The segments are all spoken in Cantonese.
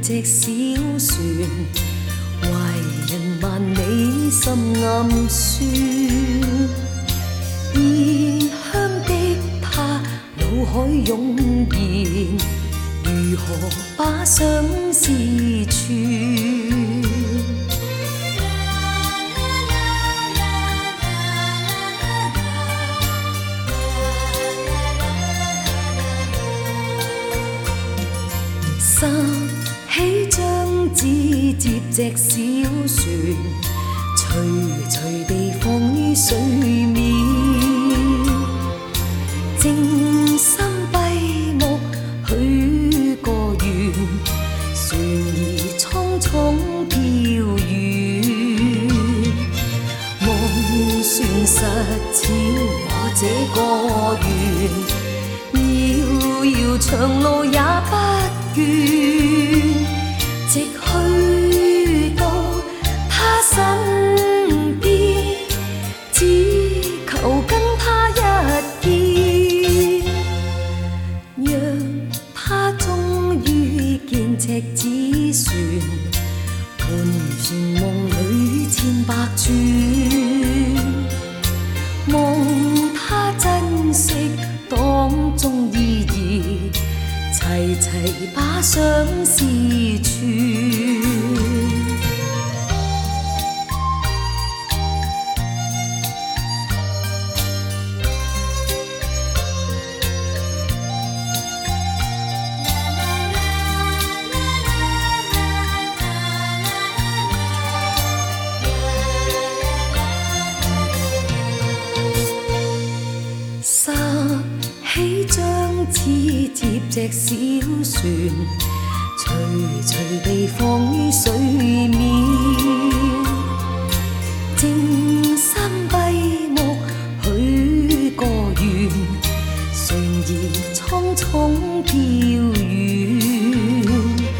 隻小船，懷人萬里心暗酸。異鄉的他腦海湧現，如何把相思串？拾起張紙接隻小船，隨隨地放於水面，靜心閉目許個願，船兒匆匆飄遠，望船實踐我這個願，遙遙長路也不直去到他身邊，只求跟他一見，讓他終於見赤子船，盤旋夢裏千百轉，望他珍惜當中意義，齊齊把相思串。拾起張紙接隻小船，隨隨地放於水面，靜心閉目許個願，船兒匆匆飄遠，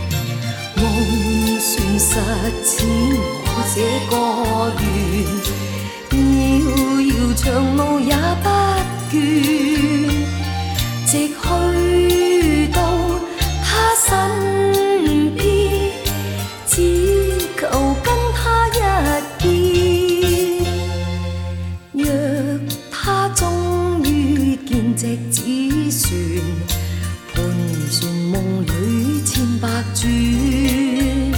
望船實踐我這個願，遙遙長路也不倦，直去到他身邊，只求跟他一見，若他終於見隻子船，盤旋夢裏千百轉，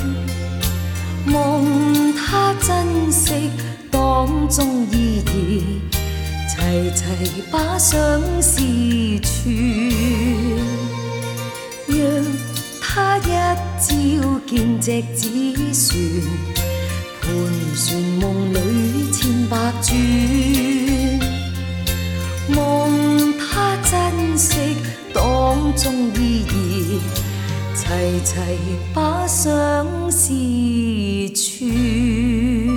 望他珍惜當中意義，齊齊把相思串，讓他一朝見隻子船，盤旋夢裏千百轉，望他珍惜當中意義，齊齊把相思串。